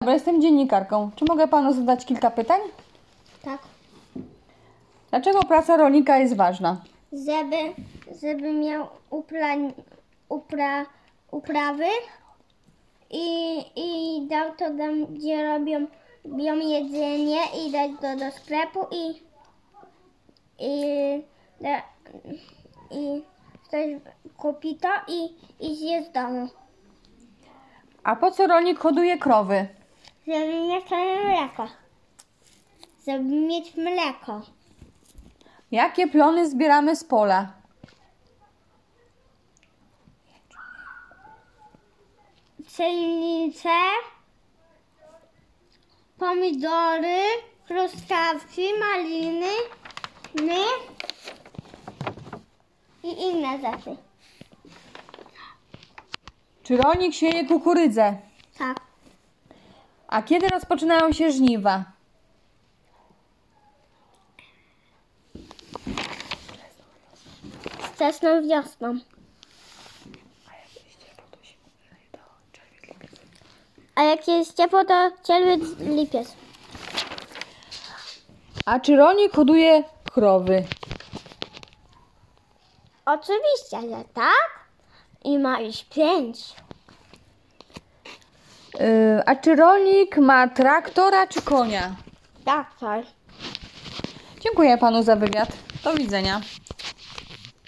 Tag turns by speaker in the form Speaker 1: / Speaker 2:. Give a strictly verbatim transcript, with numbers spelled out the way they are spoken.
Speaker 1: Bo jestem dziennikarką. Czy mogę panu zadać kilka pytań?
Speaker 2: Tak.
Speaker 1: Dlaczego praca rolnika jest ważna?
Speaker 2: Żeby, żeby miał upra, upra, uprawy i, i dał to tam, gdzie robią, robią jedzenie i dać to do sklepu i i, da, i ktoś kupi to i, i zje z domu.
Speaker 1: A po co rolnik hoduje krowy?
Speaker 2: Żeby mieć mleko. Żeby mieć mleko.
Speaker 1: Jakie plony zbieramy z pola?
Speaker 2: Pszenicę, pomidory, truskawki, maliny my i inne rzeczy.
Speaker 1: Czy rolnik sieje kukurydzę?
Speaker 2: Tak.
Speaker 1: A kiedy rozpoczynają się żniwa?
Speaker 2: Wczesną wiosną. A jak jest ciepło, to czerwiec, lipiec.
Speaker 1: A czy rolnik hoduje krowy?
Speaker 2: Oczywiście, że tak. I ma ich pięć.
Speaker 1: Yy, a czy rolnik ma traktora czy konia?
Speaker 2: Tak, tak.
Speaker 1: Dziękuję panu za wywiad. Do widzenia.